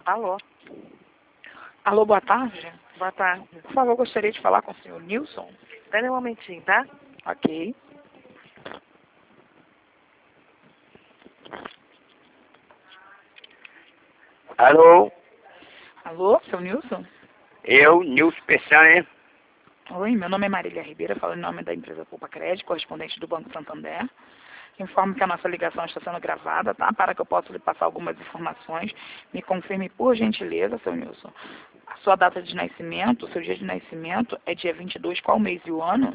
Alô? Alô, boa tarde. Boa tarde. Por favor, gostaria de falar com o senhor Nilson. Espera um momentinho, tá? Ok. Alô, Alô, seu Nilson? eu, Nilson Peçanha. Oi, meu nome é Marília Ribeira, falo em nome da empresa Poupa Crédito, correspondente do Banco Santander. Informo que a nossa ligação está sendo gravada, tá? Para que eu possa lhe passar algumas informações. Me confirme, por gentileza, seu Nilson. A sua data de nascimento, o seu dia de nascimento é dia 22, qual mês e o ano?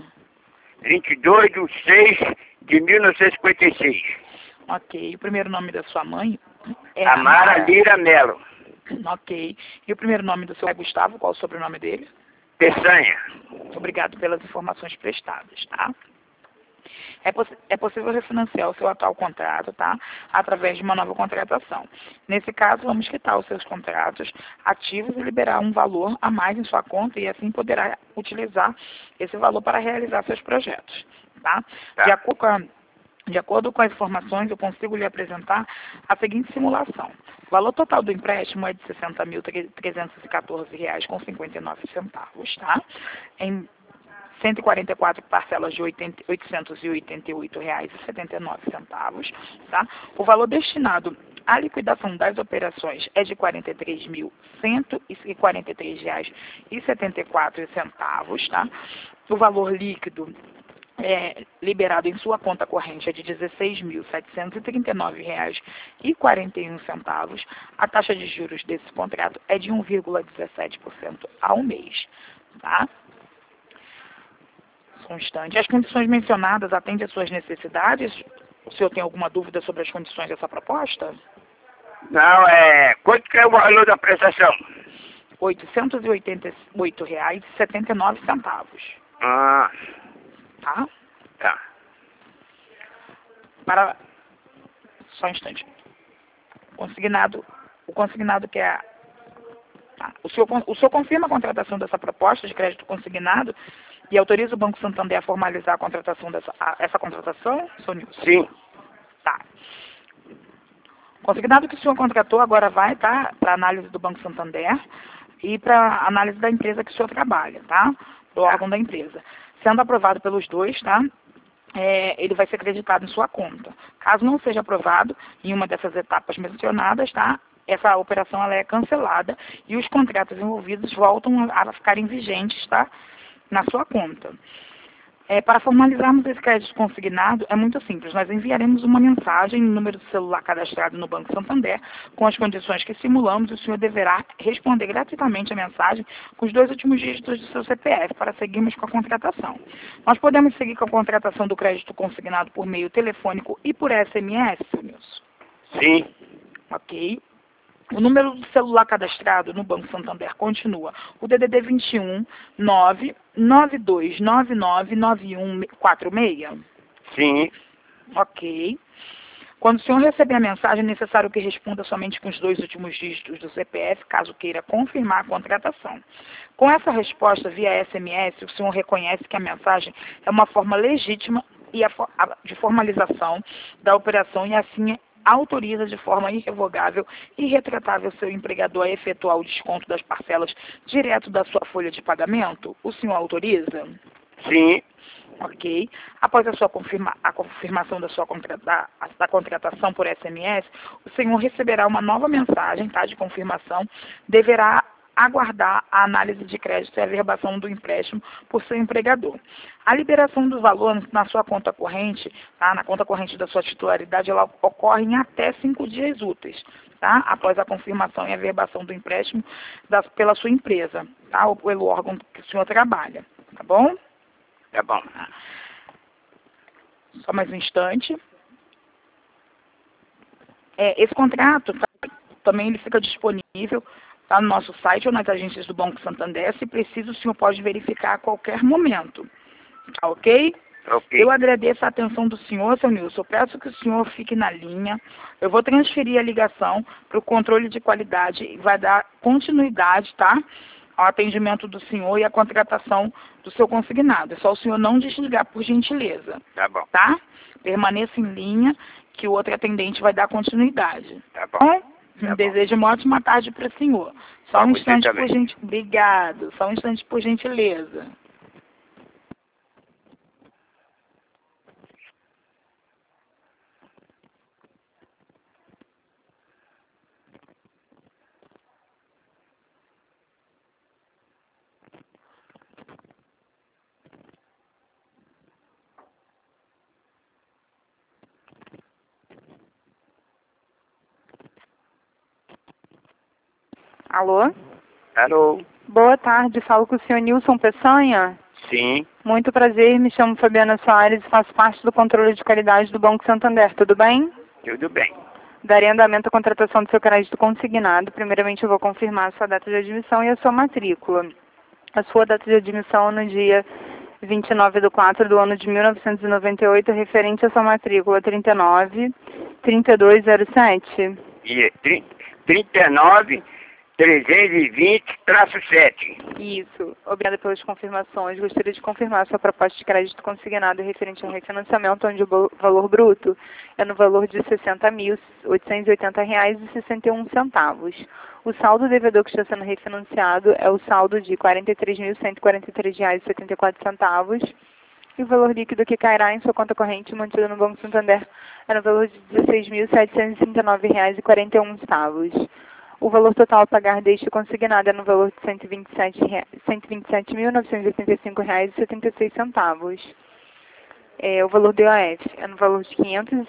22/6/1956. Ok. O primeiro nome da sua mãe é Amara Lira Melo. Ok. E o primeiro nome do seu pai, Gustavo, qual o sobrenome dele? Peçanha. Obrigado pelas informações prestadas, tá? É possível refinanciar o seu atual contrato, tá? Através de uma nova contratação. Nesse caso, vamos quitar os seus contratos ativos e liberar um valor a mais em sua conta e assim poderá utilizar esse valor para realizar seus projetos, tá? Tá. De acordo com as informações, eu consigo lhe apresentar a seguinte simulação. O valor total do empréstimo é de R$ 60.314,59, tá? Em 144 parcelas de R$ 888,79, tá? O valor destinado à liquidação das operações é de R$ 43.143,74, tá? O valor líquido liberado em sua conta corrente é de R$ 16.739,41. A taxa de juros desse contrato é de 1,17% ao mês, tá? Só um instante. As condições mencionadas atendem às suas necessidades? O senhor tem alguma dúvida sobre as condições dessa proposta? Não, quanto que é o valor da prestação? R$ 888,79. Ah, Tá? tá. Só um instante. O consignado que é... Tá. O senhor confirma a contratação dessa proposta de crédito consignado e autoriza o Banco Santander a formalizar a contratação essa contratação, senhor Nilson? Sim. Tá. Consignado que o senhor contratou agora vai, tá, para análise do Banco Santander e para análise da empresa que o senhor trabalha, tá? Do órgão da empresa. Sendo aprovado pelos dois, tá? Ele vai ser creditado em sua conta. Caso não seja aprovado em uma dessas etapas mencionadas, tá? Essa operação ela é cancelada e os contratos envolvidos voltam a ficarem vigentes, tá? Na sua conta. Para formalizarmos esse crédito consignado, é muito simples. Nós enviaremos uma mensagem no número do celular cadastrado no Banco Santander, com as condições que simulamos, e o senhor deverá responder gratuitamente a mensagem com os 2 últimos dígitos do seu CPF para seguirmos com a contratação. Nós podemos seguir com a contratação do crédito consignado por meio telefônico e por SMS, Nilson? Sim. Ok. O número do celular cadastrado no Banco Santander continua o DDD 21 992999146. Sim. Ok. Quando o senhor receber a mensagem, é necessário que responda somente com os 2 últimos dígitos do CPF, caso queira confirmar a contratação. Com essa resposta via SMS, o senhor reconhece que a mensagem é uma forma legítima de formalização da operação e assim autoriza de forma irrevogável e irretratável seu empregador a efetuar o desconto das parcelas direto da sua folha de pagamento? O senhor autoriza? Sim. Ok. Após a confirmação da contratação por SMS, o senhor receberá uma nova mensagem, tá, de confirmação. Deverá aguardar a análise de crédito e a averbação do empréstimo por seu empregador. A liberação do valor na sua conta corrente, tá, na conta corrente da sua titularidade, ela ocorre em até 5 dias úteis, tá, após a confirmação e averbação do empréstimo pela sua empresa, tá, ou pelo órgão que o senhor trabalha, tá bom? Tá bom. Só mais um instante. Esse contrato também ele fica disponível, tá, no nosso site ou nas agências do Banco Santander. Se preciso, o senhor pode verificar a qualquer momento. Tá ok? Ok. Eu agradeço a atenção do senhor, seu Nilson. Eu peço que o senhor fique na linha. Eu vou transferir a ligação para o controle de qualidade e vai dar continuidade, tá, ao atendimento do senhor e à contratação do seu consignado. É só o senhor não desligar, por gentileza. Tá bom. Tá? Permaneça em linha que o outro atendente vai dar continuidade. Tá bom. Tá bom. Desejo uma ótima tarde para o senhor. Só Pra um você instante, também. Obrigado. Só um instante, por gentileza. Alô? Alô? Boa tarde, falo com o senhor Nilson Peçanha. Sim, Muito prazer, me chamo Fabiana Soares e faço parte do controle de qualidade do Banco Santander, tudo bem? tudo bem. Darei andamento à contratação do seu crédito consignado. Primeiramente eu vou confirmar a sua data de admissão e a sua matrícula. A sua data de admissão é no dia 29/4 do ano de 1998, referente à sua matrícula 39-3207. E 39 320-7. Isso. Obrigada pelas confirmações. Gostaria de confirmar sua proposta de crédito consignado referente ao refinanciamento, onde o valor bruto é no valor de R$ 60.880,61. O saldo devedor que está sendo refinanciado é o saldo de R$ 43.143,74. E o valor líquido que cairá em sua conta corrente mantida no Banco Santander é no valor de R$ 16.739,41. O valor total a pagar deste consignado é no valor de R$ 127.985,76. O valor do IOF é no valor de R$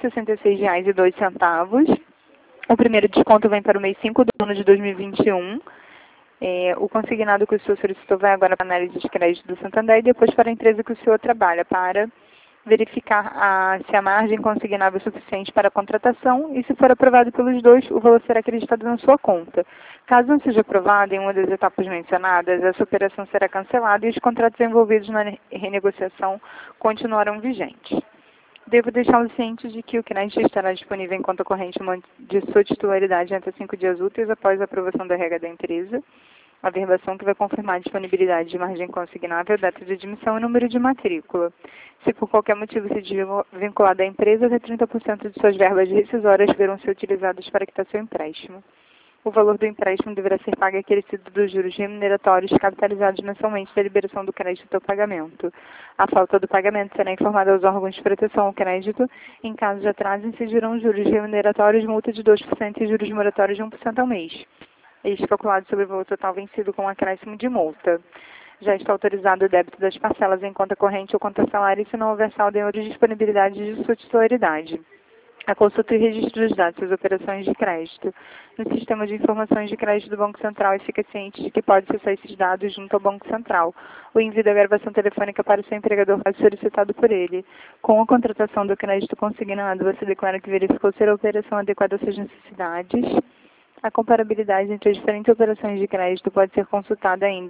566,02. O primeiro desconto vem para o mês 5 do ano de 2021. O consignado que o senhor solicitou vai agora para a análise de crédito do Santander e depois para a empresa que o senhor trabalha, para verificar se a margem consignável é suficiente para a contratação e, se for aprovado pelos dois, o valor será acreditado na sua conta. Caso não seja aprovado em uma das etapas mencionadas, essa operação será cancelada e os contratos envolvidos na renegociação continuarão vigentes. Devo deixá-los cientes de que o crédito estará disponível em conta corrente de sua titularidade entre 5 dias úteis após a aprovação da regra da empresa. A verbação que vai confirmar a disponibilidade de margem consignável, data de admissão e número de matrícula. Se por qualquer motivo se desvincular da empresa, até 30% de suas verbas rescisórias deverão ser utilizadas para quitar seu empréstimo. O valor do empréstimo deverá ser pago acrescido dos juros remuneratórios capitalizados mensalmente da liberação do crédito ao pagamento. A falta do pagamento será informada aos órgãos de proteção ao crédito. Em caso de atraso, incidirão juros remuneratórios, multa de 2% e juros moratórios de 1% ao mês. Este calculado sobre o valor total vencido com acréscimo de multa. Já está autorizado o débito das parcelas em conta corrente ou conta salário se não houver saldo em outra disponibilidade de sua titularidade. A consulta e registro dos dados das operações de crédito no Sistema de Informações de Crédito do Banco Central e fica ciente de que pode acessar esses dados junto ao Banco Central. O envio da gravação telefônica para o seu empregador é solicitado por ele. Com a contratação do crédito consignado, você declara que verificou ser a operação adequada às suas necessidades. A comparabilidade entre as diferentes operações de crédito pode ser consultada em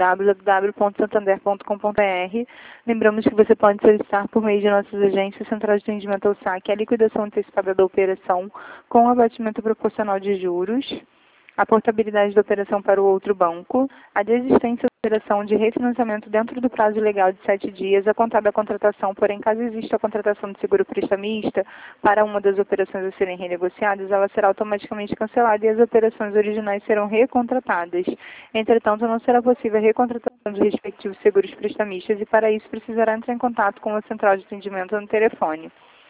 www.santander.com.br. Lembramos que você pode solicitar por meio de nossas agências Central de Atendimento ao Saque a liquidação antecipada da operação com abatimento proporcional de juros, a portabilidade da operação para o outro banco, a desistência da operação de refinanciamento dentro do prazo legal de 7 dias, a contar da contratação, porém, caso exista a contratação de seguro prestamista para uma das operações a serem renegociadas, ela será automaticamente cancelada e as operações originais serão recontratadas. Entretanto, não será possível a recontratação dos respectivos seguros prestamistas e, para isso, precisará entrar em contato com a Central de Atendimento no telefone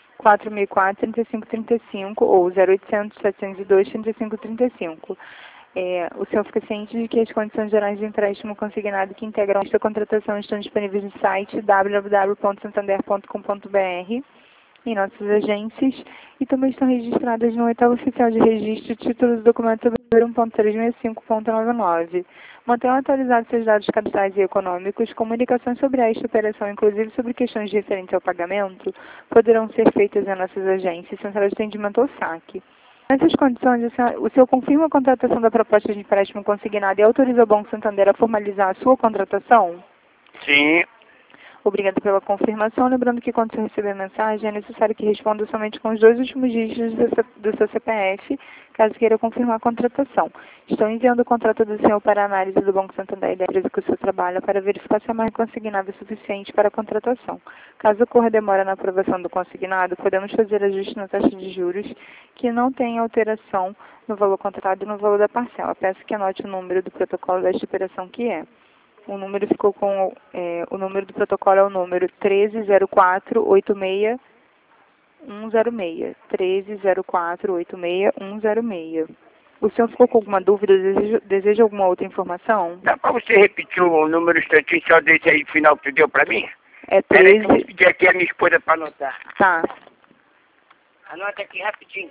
4004-3535 ou 0800-702-3535. O senhor fica ciente de que as condições gerais de empréstimo consignado que integram esta contratação estão disponíveis no site www.santander.com.br, em nossas agências, e também estão registradas no oitavo oficial de registro, títulos e documentos sobre 1.365.99. Mantenham atualizados seus dados cadastrais e econômicos. Comunicações sobre esta operação, inclusive sobre questões referentes ao pagamento, poderão ser feitas em nossas agências, Central de Atendimento ao Saque. Nessas condições, o senhor confirma a contratação da proposta de empréstimo consignado e autoriza o Banco Santander a formalizar a sua contratação? Sim, Obrigada pela confirmação. Lembrando que quando você receber a mensagem, é necessário que responda somente com os 2 últimos dígitos do seu CPF, caso queira confirmar a contratação. Estou enviando o contrato do senhor para análise do Banco Santander e da empresa que o senhor trabalha para verificar se a margem consignada é suficiente para a contratação. Caso ocorra demora na aprovação do consignado, podemos fazer ajuste na taxa de juros que não tenha alteração no valor contratado e no valor da parcela. Peço que anote o número do protocolo desta operação, que é: o número ficou com o número do protocolo é o número 130486 106. 130486 106. O senhor ficou com alguma dúvida? Deseja alguma outra informação? Dá para você repetir o número instantinho só desse aí final que tu deu para mim? É Peraí que 13... eu vou pedir aqui a minha esposa para anotar. Tá. Anota aqui rapidinho.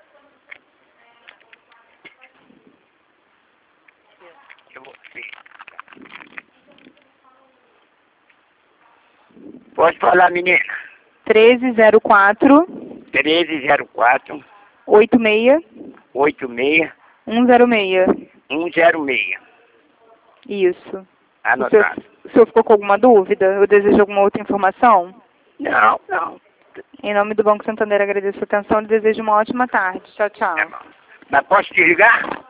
Eu vou ver. Pode falar, menina. 1304 1304 86 86 106. 106. Isso. Anotado. O senhor ficou com alguma dúvida? Eu desejo alguma outra informação? Não, não. Em nome do Banco Santander, agradeço a atenção e desejo uma ótima tarde. Tchau, tchau. Tá bom. Mas posso desligar?